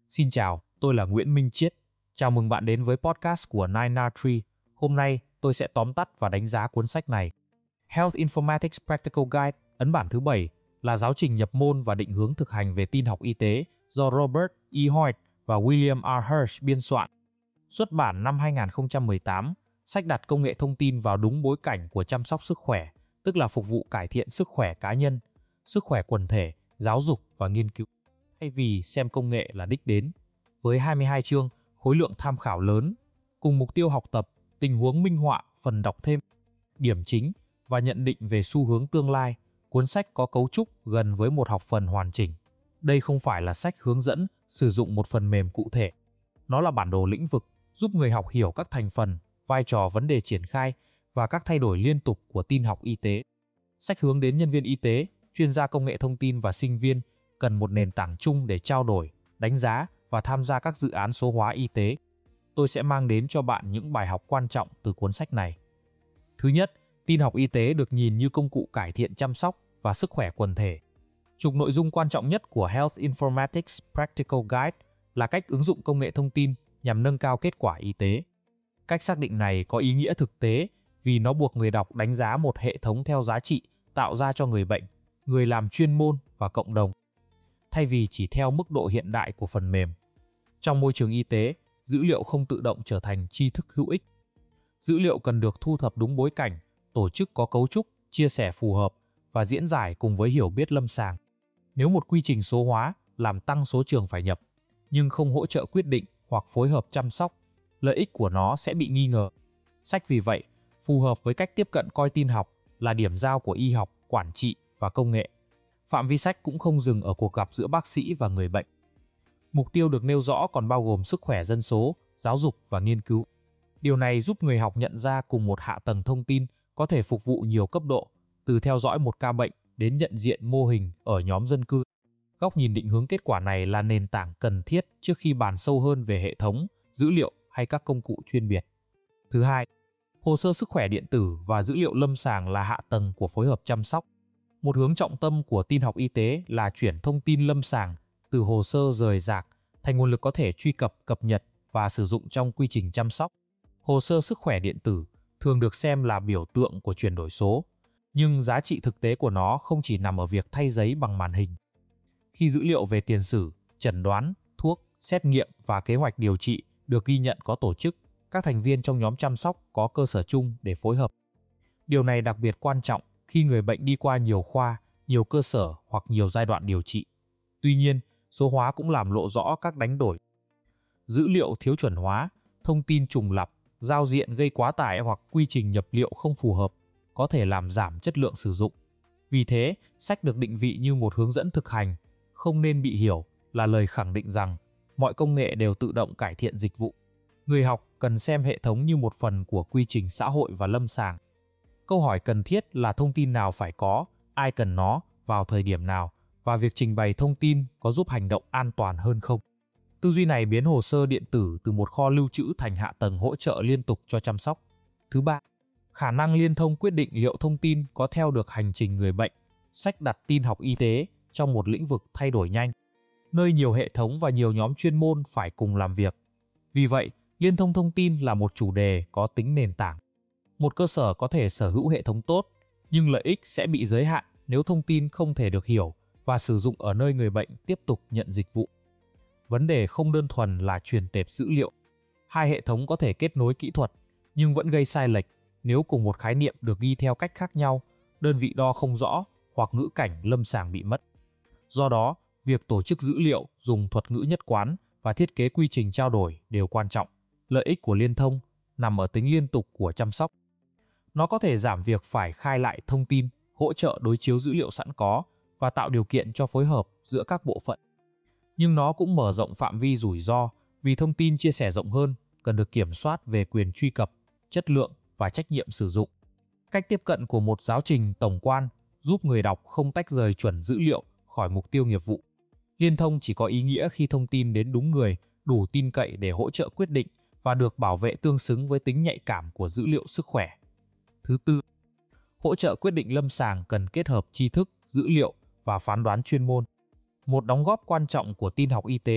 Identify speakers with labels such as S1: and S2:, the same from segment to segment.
S1: Xin chào, tôi là Nguyễn Minh Chiết. Chào mừng bạn đến với podcast của 9R3. Hôm nay, tôi sẽ tóm tắt và đánh giá cuốn sách này. Health Informatics Practical Guide, ấn bản thứ 7, là giáo trình nhập môn và định hướng thực hành về tin học y tế do Robert E. Hoyt và William R. Hirsch biên soạn. Xuất bản năm 2018, sách đặt công nghệ thông tin vào đúng bối cảnh của chăm sóc sức khỏe, tức là phục vụ cải thiện sức khỏe cá nhân, sức khỏe quần thể, giáo dục và nghiên cứu, thay vì xem công nghệ là đích đến. Với 22 chương, khối lượng tham khảo lớn, cùng mục tiêu học tập, tình huống minh họa, phần đọc thêm, điểm chính và nhận định về xu hướng tương lai, cuốn sách có cấu trúc gần với một học phần hoàn chỉnh. Đây không phải là sách hướng dẫn sử dụng một phần mềm cụ thể. Nó là bản đồ lĩnh vực, giúp người học hiểu các thành phần, vai trò vấn đề triển khai và các thay đổi liên tục của tin học y tế. Sách hướng đến nhân viên y tế, chuyên gia công nghệ thông tin và sinh viên cần một nền tảng chung để trao đổi, đánh giá và tham gia các dự án số hóa y tế. Tôi sẽ mang đến cho bạn những bài học quan trọng từ cuốn sách này. Thứ nhất, tin học y tế được nhìn như công cụ cải thiện chăm sóc và sức khỏe quần thể. Trục nội dung quan trọng nhất của Health Informatics Practical Guide là cách ứng dụng công nghệ thông tin nhằm nâng cao kết quả y tế. Cách xác định này có ý nghĩa thực tế vì nó buộc người đọc đánh giá một hệ thống theo giá trị tạo ra cho người bệnh, người làm chuyên môn và cộng đồng, thay vì chỉ theo mức độ hiện đại của phần mềm. Trong môi trường y tế, dữ liệu không tự động trở thành tri thức hữu ích. Dữ liệu cần được thu thập đúng bối cảnh, tổ chức có cấu trúc, chia sẻ phù hợp và diễn giải cùng với hiểu biết lâm sàng. Nếu một quy trình số hóa làm tăng số trường phải nhập, nhưng không hỗ trợ quyết định hoặc phối hợp chăm sóc, lợi ích của nó sẽ bị nghi ngờ. Sách vì vậy, phù hợp với cách tiếp cận coi tin học là điểm giao của y học, quản trị và công nghệ. Phạm vi sách cũng không dừng ở cuộc gặp giữa bác sĩ và người bệnh. Mục tiêu được nêu rõ còn bao gồm sức khỏe dân số, giáo dục và nghiên cứu. Điều này giúp người học nhận ra cùng một hạ tầng thông tin có thể phục vụ nhiều cấp độ, từ theo dõi một ca bệnh đến nhận diện mô hình ở nhóm dân cư. Góc nhìn định hướng kết quả này là nền tảng cần thiết trước khi bàn sâu hơn về hệ thống, dữ liệu hay các công cụ chuyên biệt. Thứ hai, hồ sơ sức khỏe điện tử và dữ liệu lâm sàng là hạ tầng của phối hợp chăm sóc. Một hướng trọng tâm của tin học y tế là chuyển thông tin lâm sàng từ hồ sơ rời rạc thành nguồn lực có thể truy cập, cập nhật và sử dụng trong quy trình chăm sóc. Hồ sơ sức khỏe điện tử thường được xem là biểu tượng của chuyển đổi số, nhưng giá trị thực tế của nó không chỉ nằm ở việc thay giấy bằng màn hình. Khi dữ liệu về tiền sử, chẩn đoán, thuốc, xét nghiệm và kế hoạch điều trị được ghi nhận có tổ chức, các thành viên trong nhóm chăm sóc có cơ sở chung để phối hợp. Điều này đặc biệt quan trọng khi người bệnh đi qua nhiều khoa, nhiều cơ sở hoặc nhiều giai đoạn điều trị. Tuy nhiên, số hóa cũng làm lộ rõ các đánh đổi. Dữ liệu thiếu chuẩn hóa, thông tin trùng lặp, giao diện gây quá tải hoặc quy trình nhập liệu không phù hợp, có thể làm giảm chất lượng sử dụng. Vì thế, sách được định vị như một hướng dẫn thực hành, không nên bị hiểu là lời khẳng định rằng mọi công nghệ đều tự động cải thiện dịch vụ. Người học cần xem hệ thống như một phần của quy trình xã hội và lâm sàng. Câu hỏi cần thiết là thông tin nào phải có, ai cần nó, vào thời điểm nào, và việc trình bày thông tin có giúp hành động an toàn hơn không. Tư duy này biến hồ sơ điện tử từ một kho lưu trữ thành hạ tầng hỗ trợ liên tục cho chăm sóc. Thứ ba, khả năng liên thông quyết định liệu thông tin có theo được hành trình người bệnh. Sách đặt tin học y tế trong một lĩnh vực thay đổi nhanh, nơi nhiều hệ thống và nhiều nhóm chuyên môn phải cùng làm việc. Vì vậy, liên thông thông tin là một chủ đề có tính nền tảng. Một cơ sở có thể sở hữu hệ thống tốt, nhưng lợi ích sẽ bị giới hạn nếu thông tin không thể được hiểu và sử dụng ở nơi người bệnh tiếp tục nhận dịch vụ. Vấn đề không đơn thuần là truyền tệp dữ liệu. Hai hệ thống có thể kết nối kỹ thuật, nhưng vẫn gây sai lệch nếu cùng một khái niệm được ghi theo cách khác nhau, đơn vị đo không rõ hoặc ngữ cảnh lâm sàng bị mất. Do đó, việc tổ chức dữ liệu, dùng thuật ngữ nhất quán và thiết kế quy trình trao đổi đều quan trọng. Lợi ích của liên thông nằm ở tính liên tục của chăm sóc. Nó có thể giảm việc phải khai lại thông tin, hỗ trợ đối chiếu dữ liệu sẵn có và tạo điều kiện cho phối hợp giữa các bộ phận. Nhưng nó cũng mở rộng phạm vi rủi ro vì thông tin chia sẻ rộng hơn, cần được kiểm soát về quyền truy cập, chất lượng và trách nhiệm sử dụng. Cách tiếp cận của một giáo trình tổng quan giúp người đọc không tách rời chuẩn dữ liệu khỏi mục tiêu nghiệp vụ. Liên thông chỉ có ý nghĩa khi thông tin đến đúng người, đủ tin cậy để hỗ trợ quyết định và được bảo vệ tương xứng với tính nhạy cảm của dữ liệu sức khỏe. Thứ tư, hỗ trợ quyết định lâm sàng cần kết hợp tri thức, dữ liệu và phán đoán chuyên môn. Một đóng góp quan trọng của tin học y tế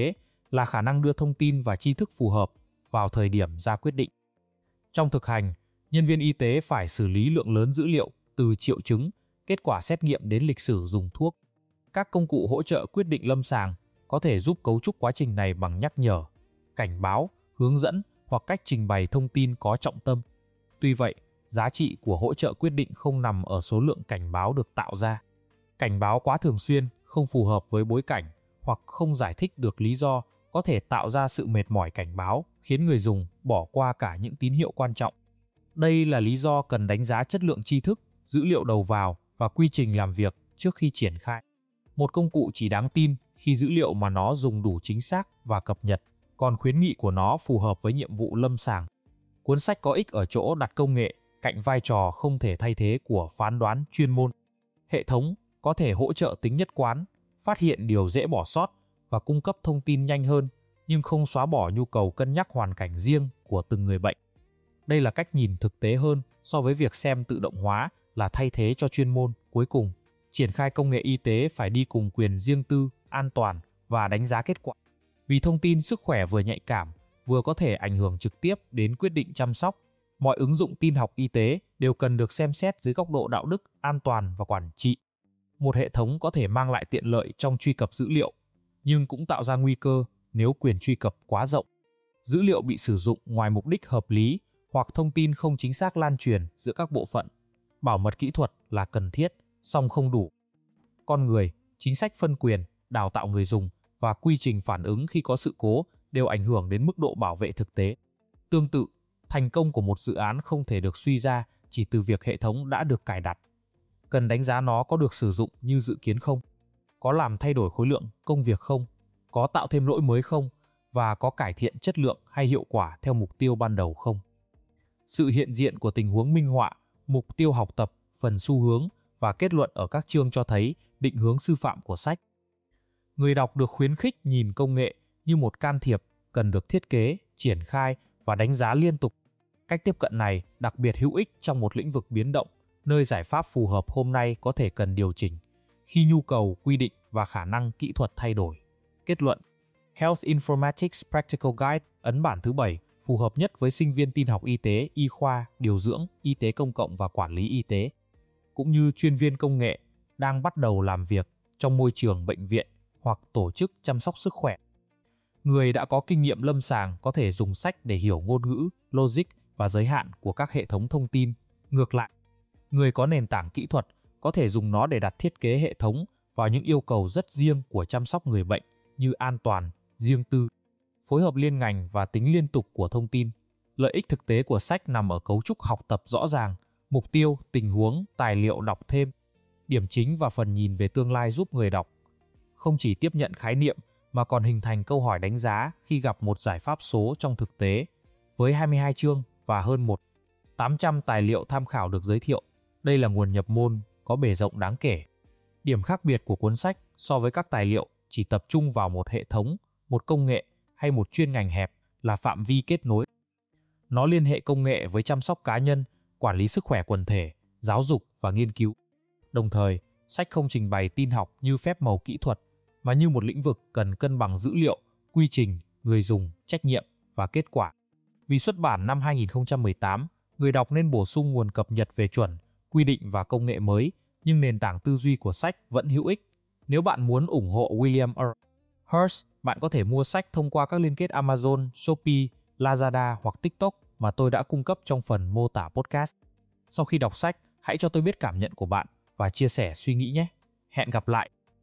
S1: là khả năng đưa thông tin và tri thức phù hợp vào thời điểm ra quyết định. Trong thực hành, nhân viên y tế phải xử lý lượng lớn dữ liệu từ triệu chứng, kết quả xét nghiệm đến lịch sử dùng thuốc. Các công cụ hỗ trợ quyết định lâm sàng có thể giúp cấu trúc quá trình này bằng nhắc nhở, cảnh báo, hướng dẫn hoặc cách trình bày thông tin có trọng tâm. Tuy vậy, giá trị của hỗ trợ quyết định không nằm ở số lượng cảnh báo được tạo ra. Cảnh báo quá thường xuyên, không phù hợp với bối cảnh hoặc không giải thích được lý do có thể tạo ra sự mệt mỏi cảnh báo, khiến người dùng bỏ qua cả những tín hiệu quan trọng. Đây là lý do cần đánh giá chất lượng tri thức, dữ liệu đầu vào và quy trình làm việc trước khi triển khai. Một công cụ chỉ đáng tin khi dữ liệu mà nó dùng đủ chính xác và cập nhật, còn khuyến nghị của nó phù hợp với nhiệm vụ lâm sàng. Cuốn sách có ích ở chỗ đặt công nghệ cạnh vai trò không thể thay thế của phán đoán chuyên môn. Hệ thống có thể hỗ trợ tính nhất quán, phát hiện điều dễ bỏ sót và cung cấp thông tin nhanh hơn, nhưng không xóa bỏ nhu cầu cân nhắc hoàn cảnh riêng của từng người bệnh. Đây là cách nhìn thực tế hơn so với việc xem tự động hóa là thay thế cho chuyên môn. Cuối cùng, triển khai công nghệ y tế phải đi cùng quyền riêng tư, an toàn và đánh giá kết quả. Vì thông tin sức khỏe vừa nhạy cảm, vừa có thể ảnh hưởng trực tiếp đến quyết định chăm sóc, mọi ứng dụng tin học y tế đều cần được xem xét dưới góc độ đạo đức, an toàn và quản trị. Một hệ thống có thể mang lại tiện lợi trong truy cập dữ liệu, nhưng cũng tạo ra nguy cơ nếu quyền truy cập quá rộng. Dữ liệu bị sử dụng ngoài mục đích hợp lý hoặc thông tin không chính xác lan truyền giữa các bộ phận. Bảo mật kỹ thuật là cần thiết, song không đủ. Con người, chính sách phân quyền, đào tạo người dùng và quy trình phản ứng khi có sự cố đều ảnh hưởng đến mức độ bảo vệ thực tế. Tương tự, thành công của một dự án không thể được suy ra chỉ từ việc hệ thống đã được cài đặt. Cần đánh giá nó có được sử dụng như dự kiến không, có làm thay đổi khối lượng công việc không, có tạo thêm lỗi mới không, và có cải thiện chất lượng hay hiệu quả theo mục tiêu ban đầu không. Sự hiện diện của tình huống minh họa, mục tiêu học tập, phần xu hướng và kết luận ở các chương cho thấy định hướng sư phạm của sách. Người đọc được khuyến khích nhìn công nghệ như một can thiệp cần được thiết kế, triển khai và đánh giá liên tục. Cách tiếp cận này đặc biệt hữu ích trong một lĩnh vực biến động, nơi giải pháp phù hợp hôm nay có thể cần điều chỉnh khi nhu cầu, quy định và khả năng kỹ thuật thay đổi. Kết luận: Health Informatics Practical Guide ấn bản thứ 7 phù hợp nhất với sinh viên tin học y tế, y khoa, điều dưỡng, y tế công cộng và quản lý y tế, cũng như chuyên viên công nghệ đang bắt đầu làm việc trong môi trường bệnh viện hoặc tổ chức chăm sóc sức khỏe. Người đã có kinh nghiệm lâm sàng có thể dùng sách để hiểu ngôn ngữ, logic và giới hạn của các hệ thống thông tin. Ngược lại, người có nền tảng kỹ thuật có thể dùng nó để đặt thiết kế hệ thống vào những yêu cầu rất riêng của chăm sóc người bệnh như an toàn, riêng tư, phối hợp liên ngành và tính liên tục của thông tin. Lợi ích thực tế của sách nằm ở cấu trúc học tập rõ ràng, mục tiêu, tình huống, tài liệu đọc thêm, điểm chính và phần nhìn về tương lai giúp người đọc không chỉ tiếp nhận khái niệm mà còn hình thành câu hỏi đánh giá khi gặp một giải pháp số trong thực tế. Với 22 chương và hơn 1.800 tài liệu tham khảo được giới thiệu, đây là nguồn nhập môn có bề rộng đáng kể. Điểm khác biệt của cuốn sách so với các tài liệu chỉ tập trung vào một hệ thống, một công nghệ hay một chuyên ngành hẹp là phạm vi kết nối. Nó liên hệ công nghệ với chăm sóc cá nhân, quản lý sức khỏe quần thể, giáo dục và nghiên cứu. Đồng thời, sách không trình bày tin học như phép màu kỹ thuật, mà như một lĩnh vực cần cân bằng dữ liệu, quy trình, người dùng, trách nhiệm và kết quả. Vì xuất bản năm 2018, người đọc nên bổ sung nguồn cập nhật về chuẩn, quy định và công nghệ mới, nhưng nền tảng tư duy của sách vẫn hữu ích. Nếu bạn muốn ủng hộ William R. Hurst, bạn có thể mua sách thông qua các liên kết Amazon, Shopee, Lazada hoặc TikTok mà tôi đã cung cấp trong phần mô tả podcast. Sau khi đọc sách, hãy cho tôi biết cảm nhận của bạn và chia sẻ suy nghĩ nhé. Hẹn gặp lại!